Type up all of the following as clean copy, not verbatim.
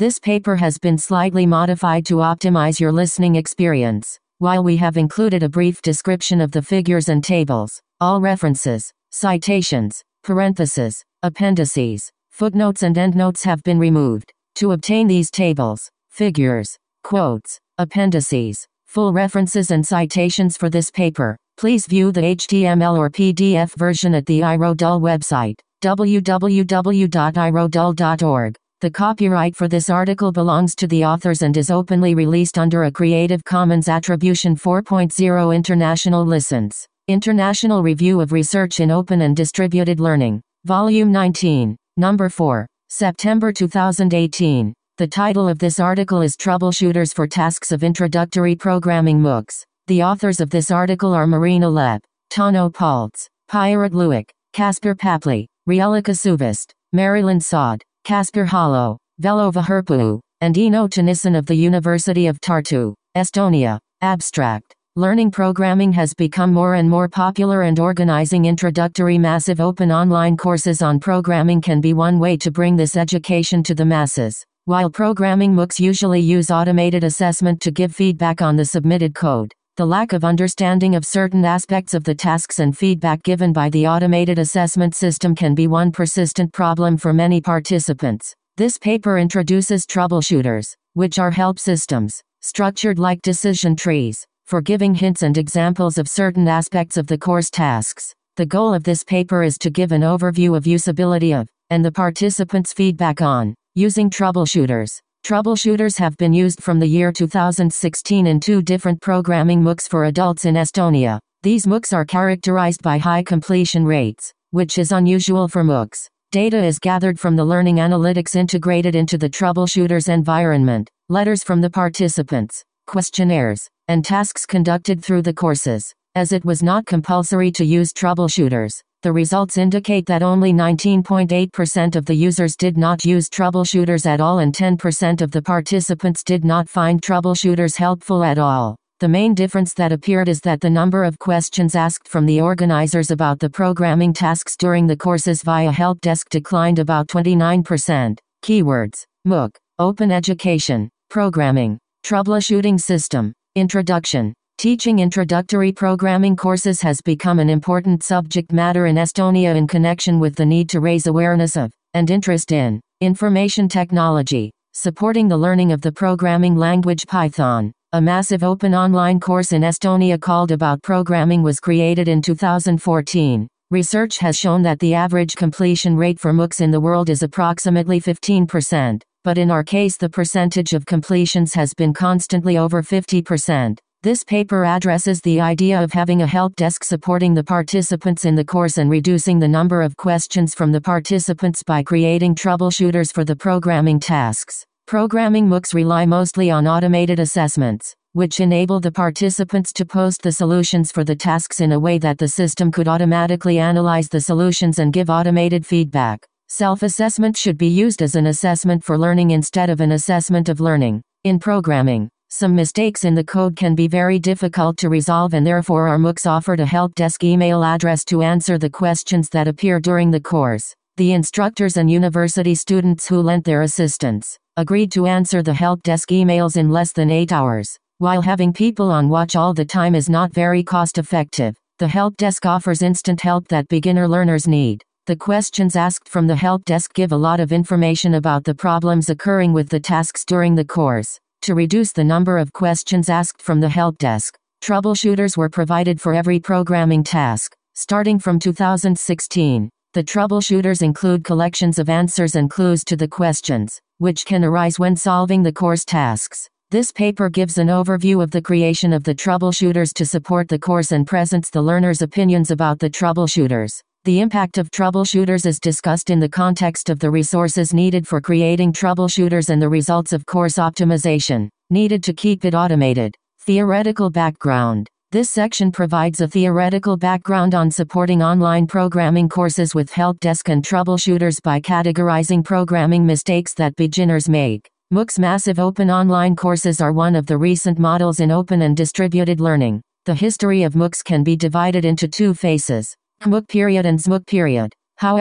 This paper has been slightly modified to optimize your listening experience. While we have included a brief description of the figures and tables, all references, citations, parentheses, appendices, footnotes and endnotes have been removed. To obtain these tables, figures, quotes, appendices, full references and citations for this paper, please view the HTML or PDF version at the iRodul website, www.irodul.org. The copyright for this article belongs to the authors and is openly released under a Creative Commons Attribution 4.0 International License. International Review of Research in Open and Distributed Learning. Volume 19, Number 4, September 2018. The title of this article is Troubleshooters for Tasks of Introductory Programming MOOCs. The authors of this article are Marina Lepp, Tano Paltz, Pirat Luik, Kasper Papli, Rielika Suvist, Marilyn Saad, Kasper Halo, Velo Vaherpuu, and Eno Tunissen of the University of Tartu, Estonia. Abstract. Learning programming has become more and more popular, and organizing introductory massive open online courses on programming can be one way to bring this education to the masses. While programming MOOCs usually use automated assessment to give feedback on the submitted code, the lack of understanding of certain aspects of the tasks and feedback given by the automated assessment system can be one persistent problem for many participants. This paper introduces troubleshooters, which are help systems, structured like decision trees, for giving hints and examples of certain aspects of the course tasks. The goal of this paper is to give an overview of usability of, and the participants' feedback on, using troubleshooters. Troubleshooters have been used from the year 2016 in 2 different programming MOOCs for adults in Estonia. These MOOCs are characterized by high completion rates, which is unusual for MOOCs. Data is gathered from the learning analytics integrated into the troubleshooters environment, letters from the participants, questionnaires, and tasks conducted through the courses. As it was not compulsory to use troubleshooters, the results indicate that only 19.8% of the users did not use troubleshooters at all, and 10% of the participants did not find troubleshooters helpful at all. The main difference that appeared is that the number of questions asked from the organizers about the programming tasks during the courses via help desk declined about 29%. Keywords: MOOC, Open Education, Programming, Troubleshooting System, Introduction. Teaching introductory programming courses has become an important subject matter in Estonia in connection with the need to raise awareness of, and interest in, information technology, supporting the learning of the programming language Python. A massive open online course in Estonia called About Programming was created in 2014. Research has shown that the average completion rate for MOOCs in the world is approximately 15%, but in our case the percentage of completions has been constantly over 50%. This paper addresses the idea of having a help desk supporting the participants in the course and reducing the number of questions from the participants by creating troubleshooters for the programming tasks. Programming MOOCs rely mostly on automated assessments, which enable the participants to post the solutions for the tasks in a way that the system could automatically analyze the solutions and give automated feedback. Self-assessment should be used as an assessment for learning instead of an assessment of learning. In programming, some mistakes in the code can be very difficult to resolve, and therefore our MOOCs offered a help desk email address to answer the questions that appear during the course. The instructors and university students who lent their assistance agreed to answer the help desk emails in less than 8 hours. While having people on watch all the time is not very cost-effective, the help desk offers instant help that beginner learners need. The questions asked from the help desk give a lot of information about the problems occurring with the tasks during the course. To reduce the number of questions asked from the help desk, troubleshooters were provided for every programming task. Starting from 2016, the troubleshooters include collections of answers and clues to the questions, which can arise when solving the course tasks. This paper gives an overview of the creation of the troubleshooters to support the course and presents the learner's opinions about the troubleshooters. The impact of troubleshooters is discussed in the context of the resources needed for creating troubleshooters and the results of course optimization, needed to keep it automated. Theoretical background. This section provides a theoretical background on supporting online programming courses with help desk and troubleshooters by categorizing programming mistakes that beginners make. MOOCs massive open online courses are one of the recent models in open and distributed learning. The history of MOOCs can be divided into 2 phases. MOOC period and XMOOC period. However,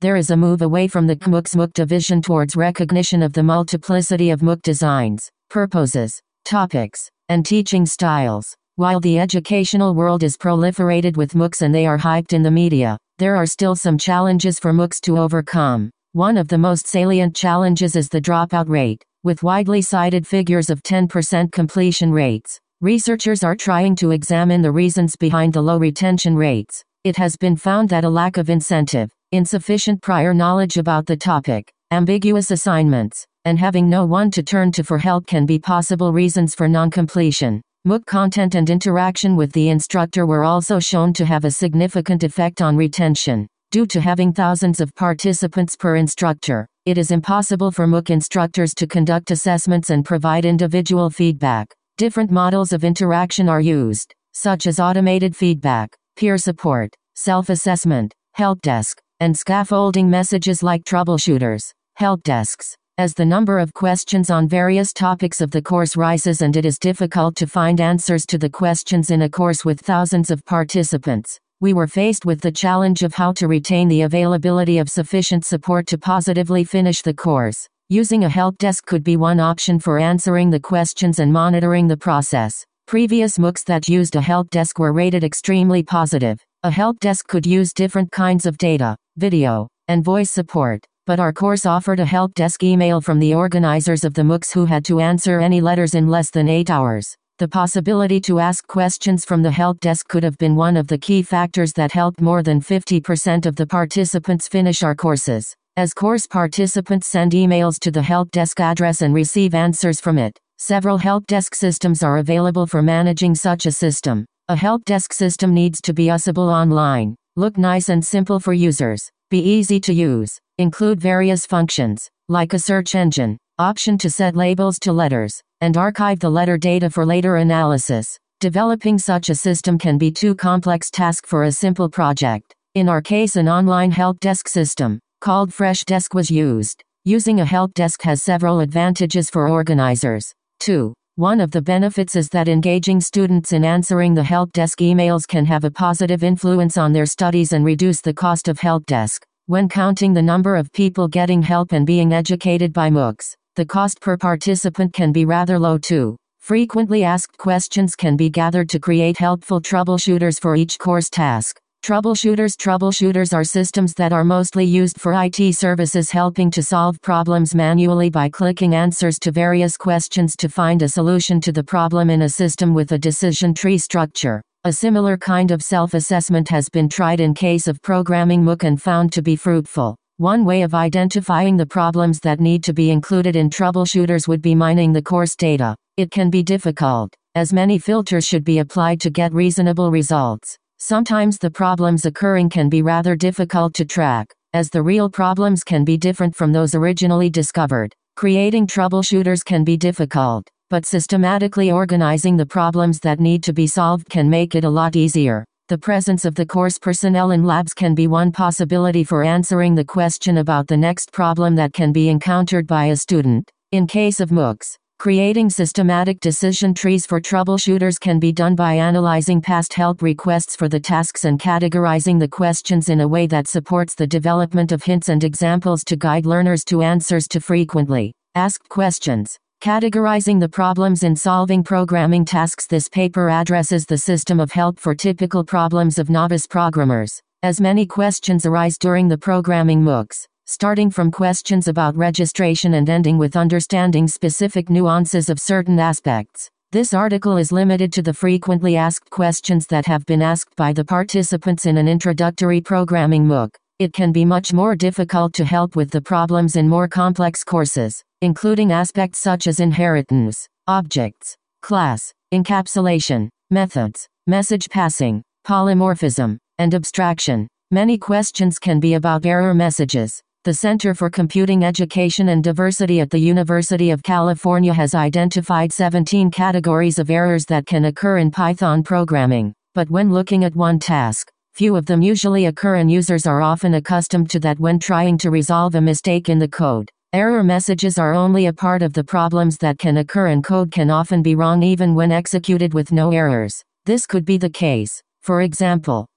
There is a move away from the MOOC division towards recognition of the multiplicity of MOOC designs, purposes, topics, and teaching styles. While the educational world is proliferated with MOOCs and they are hyped in the media, there are still some challenges for MOOCs to overcome. One of the most salient challenges is the dropout rate, with widely cited figures of 10% completion rates. Researchers are trying to examine the reasons behind the low retention rates. It has been found that a lack of incentive, insufficient prior knowledge about the topic, ambiguous assignments, and having no one to turn to for help can be possible reasons for non-completion. MOOC content and interaction with the instructor were also shown to have a significant effect on retention. Due to having thousands of participants per instructor, it is impossible for MOOC instructors to conduct assessments and provide individual feedback. Different models of interaction are used, such as automated feedback, peer support, self-assessment, help desk, and scaffolding messages like troubleshooters, help desks. As the number of questions on various topics of the course rises and it is difficult to find answers to the questions in a course with thousands of participants, we were faced with the challenge of how to retain the availability of sufficient support to positively finish the course. Using a help desk could be one option for answering the questions and monitoring the process. Previous MOOCs that used a help desk were rated extremely positive. A help desk could use different kinds of data, video, and voice support, but our course offered a help desk email from the organizers of the MOOCs who had to answer any letters in less than 8 hours. The possibility to ask questions from the help desk could have been one of the key factors that helped more than 50% of the participants finish our courses. As course participants send emails to the help desk address and receive answers from it, several help desk systems are available for managing such a system. A help desk system needs to be usable online, look nice and simple for users, be easy to use, include various functions, like a search engine, option to set labels to letters, and archive the letter data for later analysis. Developing such a system can be too complex task for a simple project. In our case, an online help desk system, called Freshdesk, was used. Using a help desk has several advantages for organizers. 2. One of the benefits is that engaging students in answering the help desk emails can have a positive influence on their studies and reduce the cost of help desk. When counting the number of people getting help and being educated by MOOCs, the cost per participant can be rather low too. Frequently asked questions can be gathered to create helpful troubleshooters for each course task. Troubleshooters are systems that are mostly used for IT services, helping to solve problems manually by clicking answers to various questions to find a solution to the problem in a system with a decision tree structure. A similar kind of self-assessment has been tried in case of programming MOOC and found to be fruitful. One way of identifying the problems that need to be included in troubleshooters would be mining the course data. It can be difficult, as many filters should be applied to get reasonable results. Sometimes the problems occurring can be rather difficult to track, as the real problems can be different from those originally discovered. Creating troubleshooters can be difficult, but systematically organizing the problems that need to be solved can make it a lot easier. The presence of the course personnel in labs can be one possibility for answering the question about the next problem that can be encountered by a student. In case of MOOCs, creating systematic decision trees for troubleshooters can be done by analyzing past help requests for the tasks and categorizing the questions in a way that supports the development of hints and examples to guide learners to answers to frequently asked questions. Categorizing the problems in solving programming tasks. This paper addresses the system of help for typical problems of novice programmers, as many questions arise during the programming MOOCs, starting from questions about registration and ending with understanding specific nuances of certain aspects. This article is limited to the frequently asked questions that have been asked by the participants in an introductory programming MOOC. It can be much more difficult to help with the problems in more complex courses, including aspects such as inheritance, objects, class, encapsulation, methods, message passing, polymorphism, and abstraction. Many questions can be about error messages. The Center for Computing Education and Diversity at the University of California has identified 17 categories of errors that can occur in Python programming, but when looking at one task, few of them usually occur, and users are often accustomed to that when trying to resolve a mistake in the code. Error messages are only a part of the problems that can occur, and code can often be wrong even when executed with no errors. This could be the case, for example,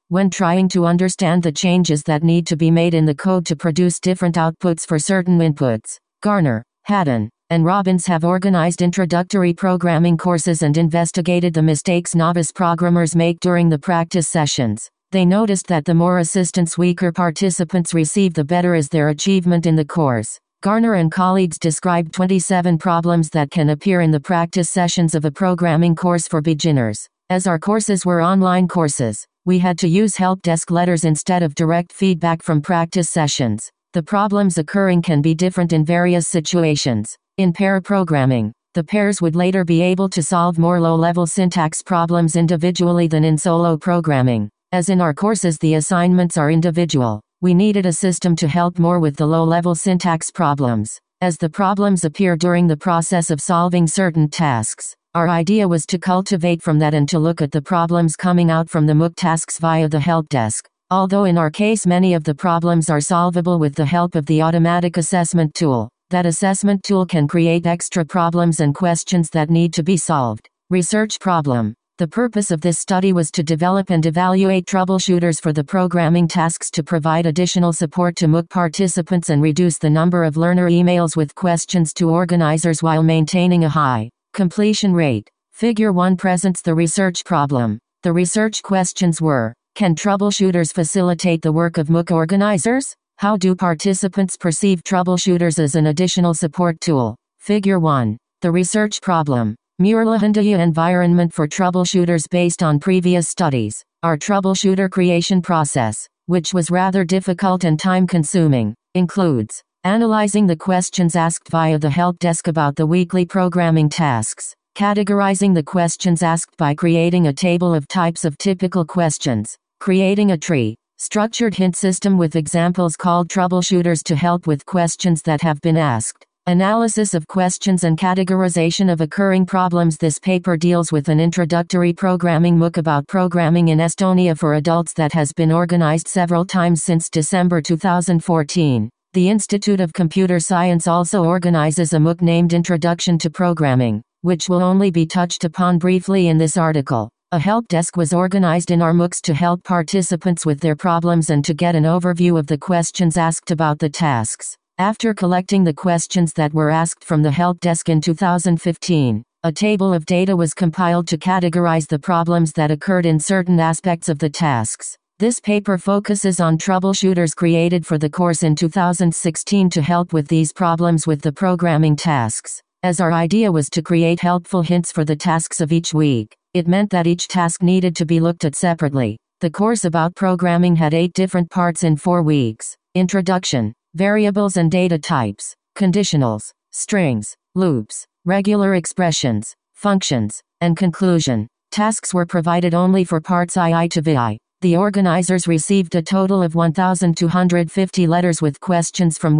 when trying to understand the changes that need to be made in the code to produce different outputs for certain inputs. Garner, Haddon, and Robbins have organized introductory programming courses and investigated the mistakes novice programmers make during the practice sessions. They noticed that the more assistance weaker participants receive, the better is their achievement in the course. Garner and colleagues described 27 problems that can appear in the practice sessions of a programming course for beginners. As our courses were online courses, we had to use help desk letters instead of direct feedback from practice sessions. The problems occurring can be different in various situations. In pair programming, the pairs would later be able to solve more low-level syntax problems individually than in solo programming. As in our courses, the assignments are individual. We needed a system to help more with the low-level syntax problems. As the problems appear during the process of solving certain tasks, our idea was to cultivate from that and to look at the problems coming out from the MOOC tasks via the help desk. Although in our case many of the problems are solvable with the help of the automatic assessment tool, that assessment tool can create extra problems and questions that need to be solved. Research problem. The purpose of this study was to develop and evaluate troubleshooters for the programming tasks to provide additional support to MOOC participants and reduce the number of learner emails with questions to organizers while maintaining a high completion rate. Figure 1 presents the research problem. The research questions were: can troubleshooters facilitate the work of MOOC organizers? How do participants perceive troubleshooters as an additional support tool? Figure 1. The research problem. Murlahandaya environment for troubleshooters based on previous studies. Our troubleshooter creation process, which was rather difficult and time-consuming, includes analyzing the questions asked via the help desk about the weekly programming tasks, categorizing the questions asked by creating a table of types of typical questions, creating a tree, structured hint system with examples called troubleshooters to help with questions that have been asked, analysis of questions and categorization of occurring problems. This paper deals with an introductory programming MOOC about programming in Estonia for adults that has been organized several times since December 2014. The Institute of Computer Science also organizes a MOOC named Introduction to Programming, which will only be touched upon briefly in this article. A help desk was organized in our MOOCs to help participants with their problems and to get an overview of the questions asked about the tasks. After collecting the questions that were asked from the help desk in 2015, a table of data was compiled to categorize the problems that occurred in certain aspects of the tasks. This paper focuses on troubleshooters created for the course in 2016 to help with these problems with the programming tasks. As our idea was to create helpful hints for the tasks of each week, it meant that each task needed to be looked at separately. The course about programming had 8 different parts in 4 weeks. Introduction, variables and data types, conditionals, strings, loops, regular expressions, functions, and conclusion. Tasks were provided only for parts II to VI. The organizers received a total of 1,250 letters with questions from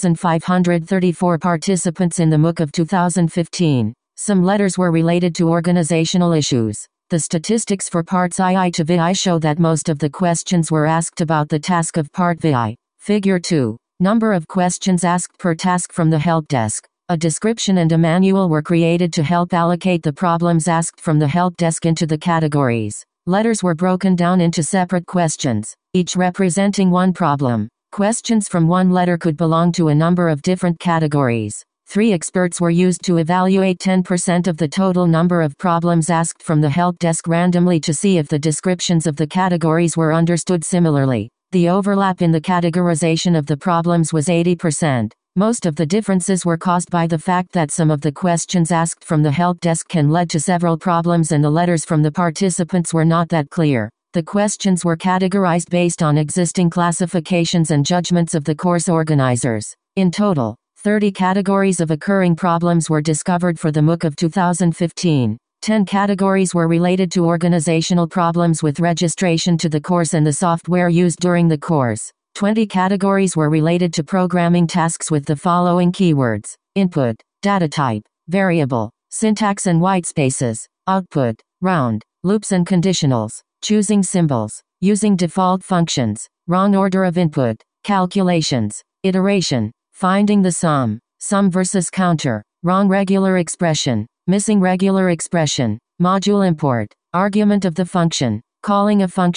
1,534 participants in the MOOC of 2015. Some letters were related to organizational issues. The statistics for parts II to VI show that most of the questions were asked about the task of part VI. Figure 2. Number of questions asked per task from the help desk. A description and a manual were created to help allocate the problems asked from the help desk into the categories. Letters were broken down into separate questions, each representing one problem. Questions from one letter could belong to a number of different categories. 3 experts were used to evaluate 10% of the total number of problems asked from the help desk randomly to see if the descriptions of the categories were understood similarly. The overlap in the categorization of the problems was 80%. Most of the differences were caused by the fact that some of the questions asked from the help desk can lead to several problems and the letters from the participants were not that clear. The questions were categorized based on existing classifications and judgments of the course organizers. In total, 30 categories of occurring problems were discovered for the MOOC of 2015. 10 categories were related to organizational problems with registration to the course and the software used during the course. 20 categories were related to programming tasks with the following keywords: input, data type, variable, syntax and whitespaces, output, round, loops and conditionals, choosing symbols, using default functions, wrong order of input, calculations, iteration, finding the sum versus counter, wrong regular expression, missing regular expression, module import, argument of the function, calling a function,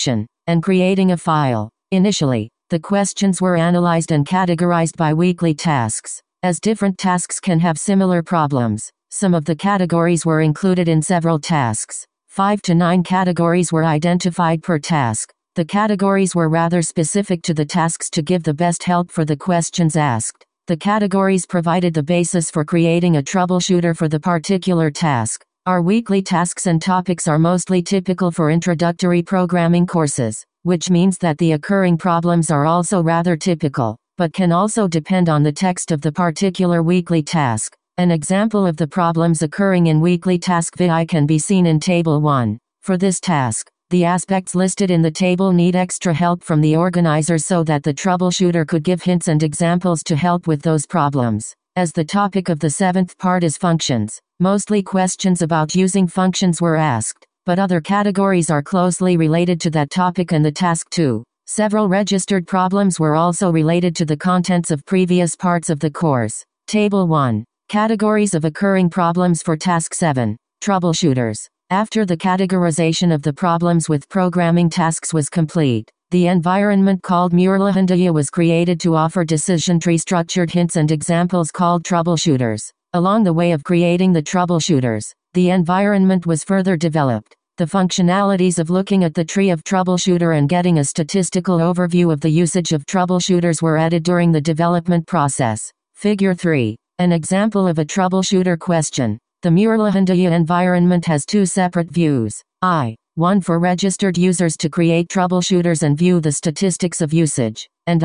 and creating a file. Initially, the questions were analyzed and categorized by weekly tasks. As different tasks can have similar problems, some of the categories were included in several tasks. 5 to 9 categories were identified per task. The categories were rather specific to the tasks to give the best help for the questions asked. The categories provided the basis for creating a troubleshooter for the particular task. Our weekly tasks and topics are mostly typical for introductory programming courses, which means that the occurring problems are also rather typical, but can also depend on the text of the particular weekly task. An example of the problems occurring in weekly task VI can be seen in Table 1. For this task, the aspects listed in the table need extra help from the organizers so that the troubleshooter could give hints and examples to help with those problems. As the topic of the 7th part is functions, mostly questions about using functions were asked, but other categories are closely related to that topic and the task too. Several registered problems were also related to the contents of previous parts of the course. Table 1. Categories of occurring problems for Task 7. Troubleshooters. After the categorization of the problems with programming tasks was complete, the environment called Murlahandaya was created to offer decision tree structured hints and examples called troubleshooters. Along the way of creating the troubleshooters, the environment was further developed. The functionalities of looking at the tree of troubleshooter and getting a statistical overview of the usage of troubleshooters were added during the development process. Figure 3. An example of a troubleshooter question. The Murlahandaya environment has two separate views. I1 for registered users to create troubleshooters and view the statistics of usage, and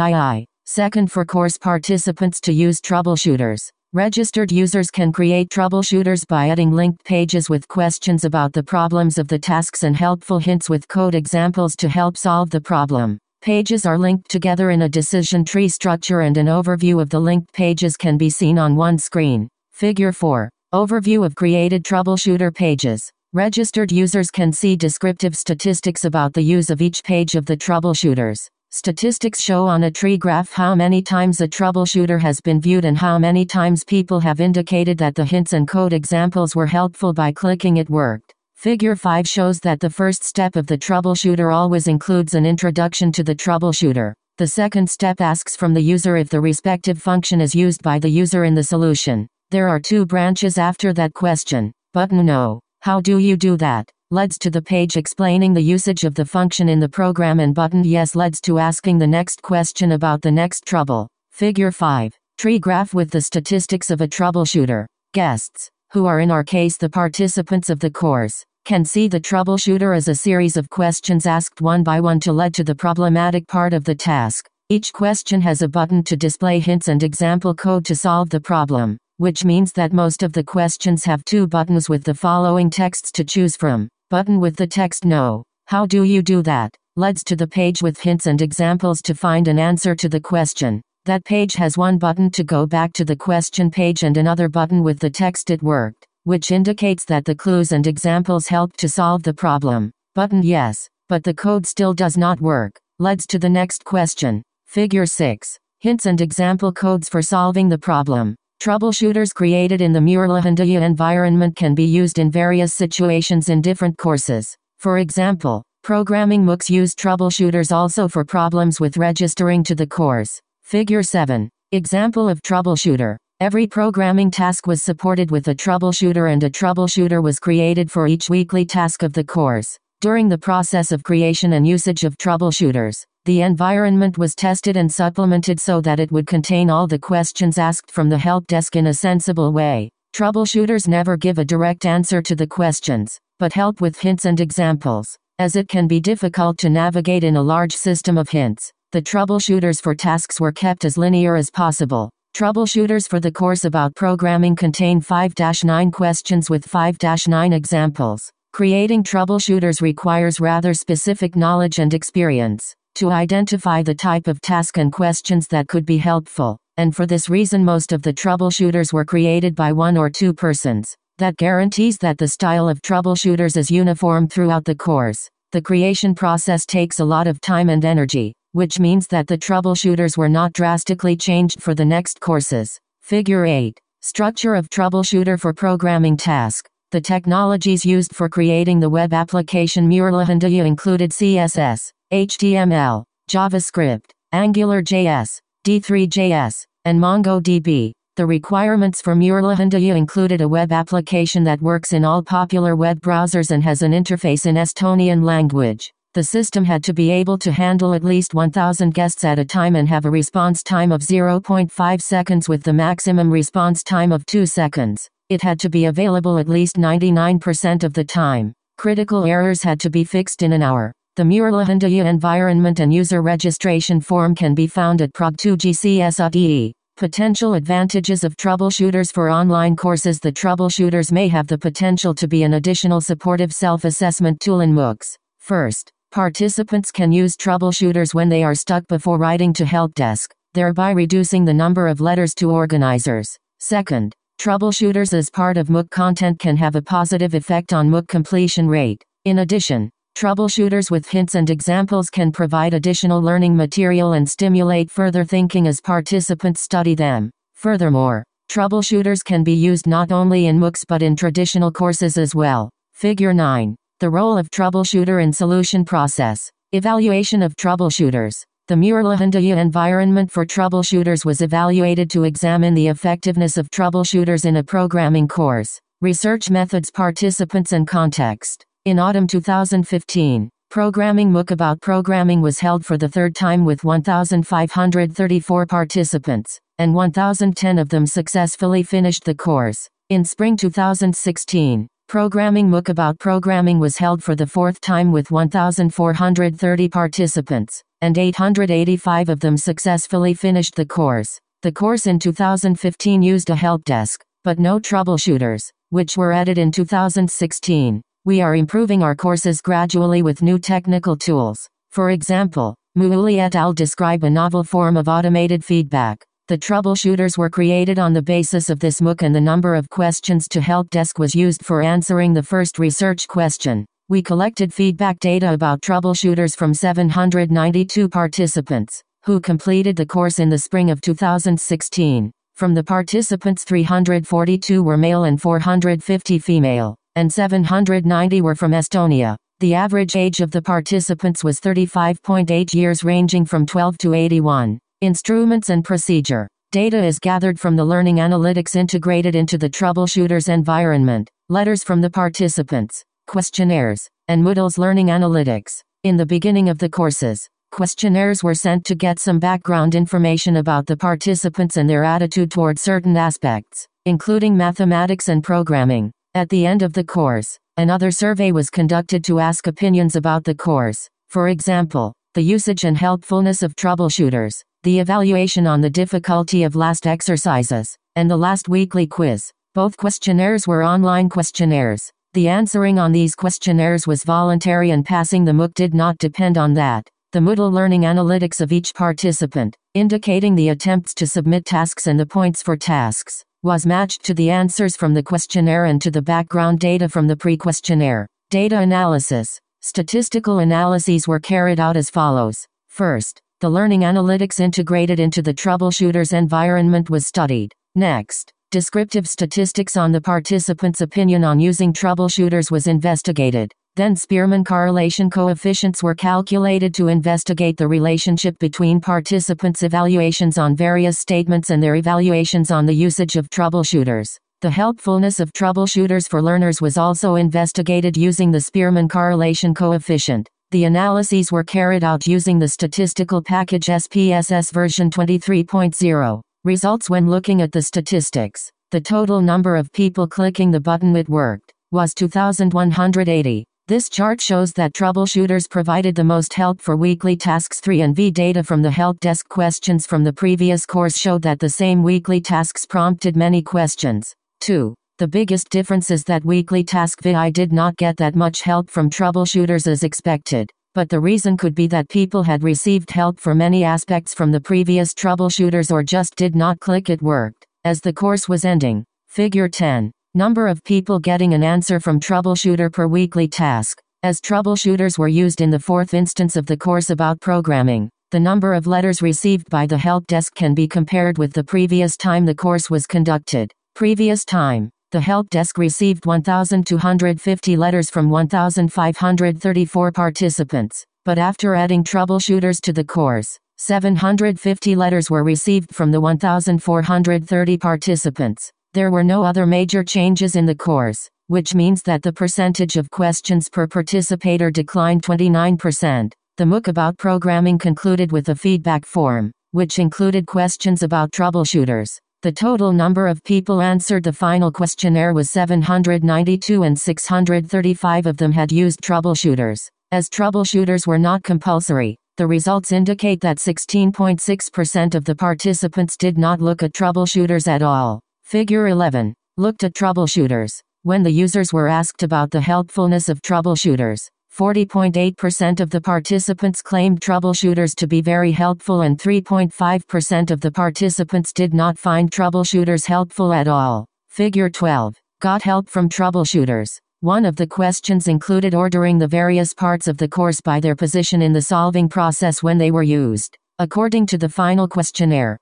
II2 for course participants to use troubleshooters. Registered users can create troubleshooters by adding linked pages with questions about the problems of the tasks and helpful hints with code examples to help solve the problem. Pages are linked together in a decision tree structure and an overview of the linked pages can be seen on one screen. Figure 4. Overview of created troubleshooter pages. Registered users can see descriptive statistics about the use of each page of the troubleshooters. Statistics show on a tree graph how many times a troubleshooter has been viewed and how many times people have indicated that the hints and code examples were helpful by clicking it worked. Figure 5 shows that the first step of the troubleshooter always includes an introduction to the troubleshooter. The second step asks from the user if the respective function is used by the user in the solution. There are two branches after that question. Button No. How do you do that? Leads to the page explaining the usage of the function in the program, and button Yes leads to asking the next question about the next trouble. Figure 5. Tree graph with the statistics of a troubleshooter. Guests, who are in our case the participants of the course, can see the troubleshooter as a series of questions asked one by one to lead to the problematic part of the task. Each question has a button to display hints and example code to solve the problem, which means that most of the questions have two buttons with the following texts to choose from. Button with the text No. How do you do that? Leads to the page with hints and examples to find an answer to the question. That page has one button to go back to the question page and another button with the text It worked, which indicates that the clues and examples helped to solve the problem. Button Yes, but the code still does not work. Leads to the next question. Figure 6. Hints and example codes for solving the problem. Troubleshooters created in the Murlahandaya environment can be used in various situations in different courses. For example, programming MOOCs use troubleshooters also for problems with registering to the course. Figure 7. Example of troubleshooter. Every programming task was supported with a troubleshooter, and a troubleshooter was created for each weekly task of the course. During the process of creation and usage of troubleshooters, the environment was tested and supplemented so that it would contain all the questions asked from the help desk in a sensible way. Troubleshooters never give a direct answer to the questions, but help with hints and examples. As it can be difficult to navigate in a large system of hints, the troubleshooters for tasks were kept as linear as possible. Troubleshooters for the course about programming contain 5-9 questions with 5-9 examples. Creating troubleshooters requires rather specific knowledge and experience to identify the type of task and questions that could be helpful, and for this reason most of the troubleshooters were created by one or two persons. That guarantees that the style of troubleshooters is uniform throughout the course. The creation process takes a lot of time and energy, which means that the troubleshooters were not drastically changed for the next courses. Figure 8. Structure of troubleshooter for programming task. The technologies used for creating the web application Murlahandaya included CSS, HTML, JavaScript, AngularJS, D3.js, and MongoDB. The requirements for Murlahandaya included a web application that works in all popular web browsers and has an interface in Estonian language. The system had to be able to handle at least 1,000 guests at a time and have a response time of 0.5 seconds with the maximum response time of 2 seconds. It had to be available at least 99% of the time. Critical errors had to be fixed in an hour. The Murlahandaya environment and user registration form can be found at prog2gcs.ee. Potential advantages of troubleshooters for online courses. The troubleshooters may have the potential to be an additional supportive self-assessment tool in MOOCs. First, participants can use troubleshooters when they are stuck before writing to help desk, thereby reducing the number of letters to organizers. Second, troubleshooters as part of MOOC content can have a positive effect on MOOC completion rate. In addition, troubleshooters with hints and examples can provide additional learning material and stimulate further thinking as participants study them. Furthermore, troubleshooters can be used not only in MOOCs but in traditional courses as well. Figure 9. The role of troubleshooter in solution process. Evaluation of troubleshooters. The Murlahandaya environment for troubleshooters was evaluated to examine the effectiveness of troubleshooters in a programming course. Research methods, participants and context. In autumn 2015, Programming MOOC about programming was held for the third time with 1,534 participants, and 1,010 of them successfully finished the course. In spring 2016, Programming MOOC about programming was held for the fourth time with 1,430 participants, and 885 of them successfully finished the course. The course in 2015 used a help desk, but no troubleshooters, which were added in 2016. We are improving our courses gradually with new technical tools. For example, Muuli et al. Describe a novel form of automated feedback. The troubleshooters were created on the basis of this MOOC, and the number of questions to help desk was used for answering the first research question. We collected feedback data about troubleshooters from 792 participants, who completed the course in the spring of 2016. From the participants, 342 were male and 450 female, and 790 were from Estonia. The average age of the participants was 35.8 years, ranging from 12 to 81. Instruments and procedure. Data is gathered from the learning analytics integrated into the troubleshooter's environment, letters from the participants, questionnaires, and Moodle's learning analytics. In the beginning of the courses, questionnaires were sent to get some background information about the participants and their attitude toward certain aspects, including mathematics and programming. At the end of the course, another survey was conducted to ask opinions about the course. For example, the usage and helpfulness of troubleshooters, the evaluation on the difficulty of last exercises, and the last weekly quiz. Both questionnaires were online questionnaires. The answering on these questionnaires was voluntary, and passing the MOOC did not depend on that. The Moodle learning analytics of each participant, indicating the attempts to submit tasks and the points for tasks, was matched to the answers from the questionnaire and to the background data from the pre-questionnaire. Data analysis. Statistical analyses were carried out as follows. First, the learning analytics integrated into the troubleshooter's environment was studied. Next, descriptive statistics on the participants' opinion on using troubleshooters was investigated. Then Spearman correlation coefficients were calculated to investigate the relationship between participants' evaluations on various statements and their evaluations on the usage of troubleshooters. The helpfulness of troubleshooters for learners was also investigated using the Spearman correlation coefficient. The analyses were carried out using the statistical package SPSS version 23.0. Results. When looking at the statistics, the total number of people clicking the button "It worked" was 2,180. This chart shows that troubleshooters provided the most help for weekly tasks 3 and V. Data from the help desk questions from the previous course showed that the same weekly tasks prompted many questions. 2. The biggest difference is that weekly task VI did not get that much help from troubleshooters as expected, but the reason could be that people had received help for many aspects from the previous troubleshooters or just did not click "It worked" as the course was ending. Figure 10. Number of people getting an answer from troubleshooter per weekly task. As troubleshooters were used in the fourth instance of the course about programming, the number of letters received by the help desk can be compared with the previous time the course was conducted. Previous time, the help desk received 1,250 letters from 1,534 participants. But after adding troubleshooters to the course, 750 letters were received from the 1,430 participants. There were no other major changes in the course, which means that the percentage of questions per participator declined 29%. The MOOC about programming concluded with a feedback form, which included questions about troubleshooters. The total number of people answered the final questionnaire was 792 and 635 of them had used troubleshooters. As troubleshooters were not compulsory, the results indicate that 16.6% of the participants did not look at troubleshooters at all. Figure 11. Looked at troubleshooters. When the users were asked about the helpfulness of troubleshooters, 40.8% of the participants claimed troubleshooters to be very helpful and 3.5% of the participants did not find troubleshooters helpful at all. Figure 12. Got help from troubleshooters. One of the questions included ordering the various parts of the course by their position in the solving process when they were used. According to the final questionnaire,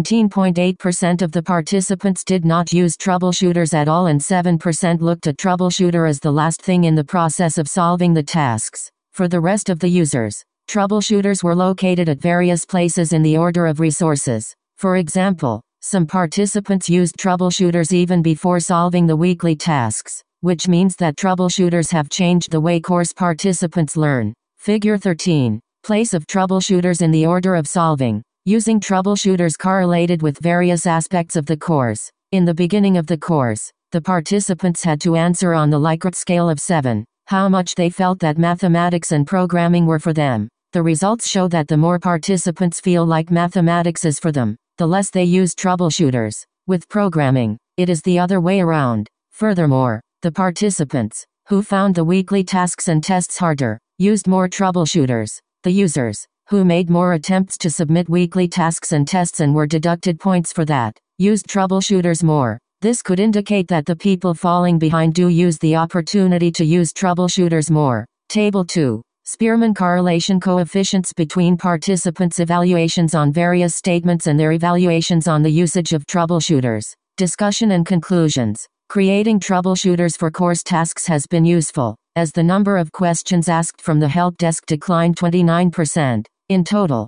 19.8% of the participants did not use troubleshooters at all and 7% looked at troubleshooter as the last thing in the process of solving the tasks. For the rest of the users, troubleshooters were located at various places in the order of resources. For example, some participants used troubleshooters even before solving the weekly tasks, which means that troubleshooters have changed the way course participants learn. Figure 13. Place of troubleshooters in the order of solving. Using troubleshooters correlated with various aspects of the course. In the beginning of the course, the participants had to answer on the Likert scale of 7, how much they felt that mathematics and programming were for them. The results show that the more participants feel like mathematics is for them, the less they use troubleshooters. With programming, it is the other way around. Furthermore, the participants, who found the weekly tasks and tests harder, used more troubleshooters. The users, who made more attempts to submit weekly tasks and tests and were deducted points for that, used troubleshooters more. This could indicate that the people falling behind do use the opportunity to use troubleshooters more. Table 2. Spearman correlation coefficients between participants' evaluations on various statements and their evaluations on the usage of troubleshooters. Discussion and conclusions. Creating troubleshooters for course tasks has been useful, as the number of questions asked from the help desk declined 29%. In total,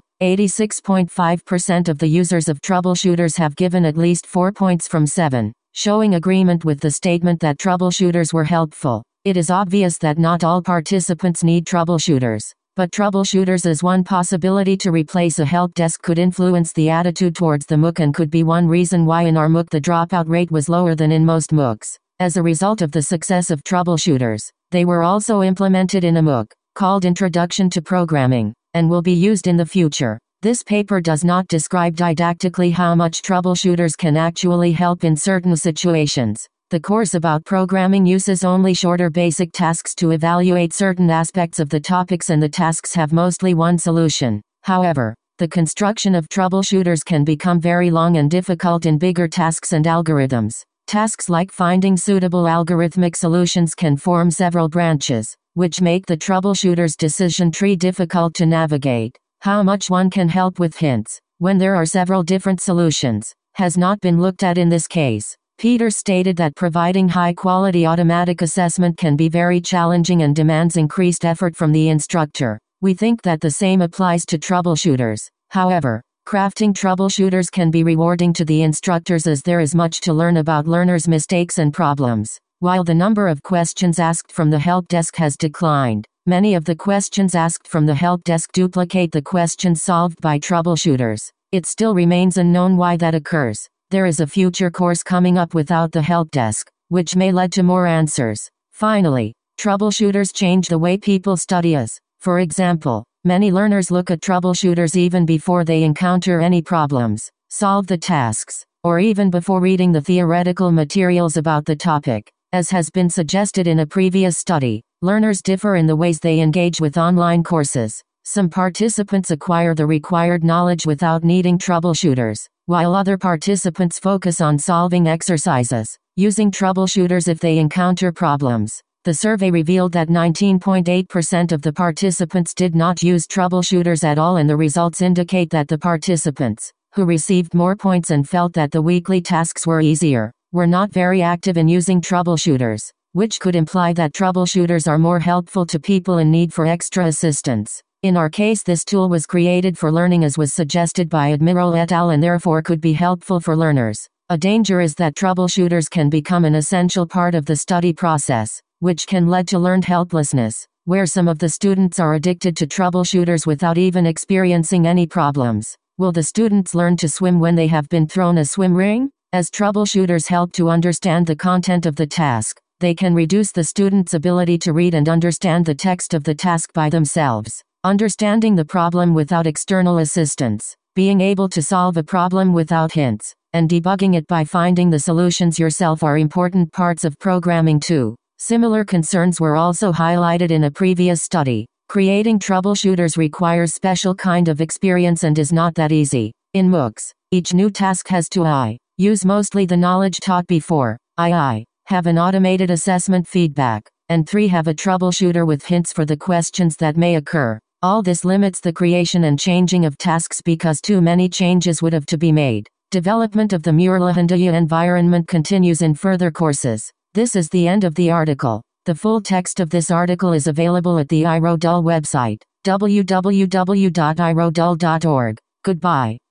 86.5% of the users of troubleshooters have given at least 4 points from 7, showing agreement with the statement that troubleshooters were helpful. It is obvious that not all participants need troubleshooters, but troubleshooters as one possibility to replace a help desk could influence the attitude towards the MOOC and could be one reason why in our MOOC the dropout rate was lower than in most MOOCs. As a result of the success of troubleshooters, they were also implemented in a MOOC called Introduction to Programming, and will be used in the future. This paper does not describe didactically how much troubleshooters can actually help in certain situations. The course about programming uses only shorter basic tasks to evaluate certain aspects of the topics, and the tasks have mostly one solution. However, the construction of troubleshooters can become very long and difficult in bigger tasks and algorithms. Tasks like finding suitable algorithmic solutions can form several branches, which make the troubleshooter's decision tree difficult to navigate. How much one can help with hints, when there are several different solutions, has not been looked at in this case. Peter stated that providing high-quality automatic assessment can be very challenging and demands increased effort from the instructor. We think that the same applies to troubleshooters. However, crafting troubleshooters can be rewarding to the instructors as there is much to learn about learners' mistakes and problems. While the number of questions asked from the help desk has declined, many of the questions asked from the help desk duplicate the questions solved by troubleshooters. It still remains unknown why that occurs. There is a future course coming up without the help desk, which may lead to more answers. Finally, troubleshooters change the way people study as. For example, many learners look at troubleshooters even before they encounter any problems, solve the tasks, or even before reading the theoretical materials about the topic. As has been suggested in a previous study, learners differ in the ways they engage with online courses. Some participants acquire the required knowledge without needing troubleshooters, while other participants focus on solving exercises, using troubleshooters if they encounter problems. The survey revealed that 19.8% of the participants did not use troubleshooters at all, and the results indicate that the participants, who received more points and felt that the weekly tasks were easier, were not very active in using troubleshooters, which could imply that troubleshooters are more helpful to people in need for extra assistance. In our case, this tool was created for learning as was suggested by Admiral et al. And therefore could be helpful for learners. A danger is that troubleshooters can become an essential part of the study process, which can lead to learned helplessness, where some of the students are addicted to troubleshooters without even experiencing any problems. Will the students learn to swim when they have been thrown a swim ring? As troubleshooters help to understand the content of the task, they can reduce the student's ability to read and understand the text of the task by themselves. Understanding the problem without external assistance, being able to solve a problem without hints, and debugging it by finding the solutions yourself are important parts of programming too. Similar concerns were also highlighted in a previous study. Creating troubleshooters requires special kind of experience and is not that easy. In MOOCs, each new task has to use mostly the knowledge taught before, have an automated assessment feedback, and 3 have a troubleshooter with hints for the questions that may occur. All this limits the creation and changing of tasks because too many changes would have to be made. Development of the Murlahandaya environment continues in further courses. This is the end of the article. The full text of this article is available at the iRodul website, www.irodul.org. Goodbye.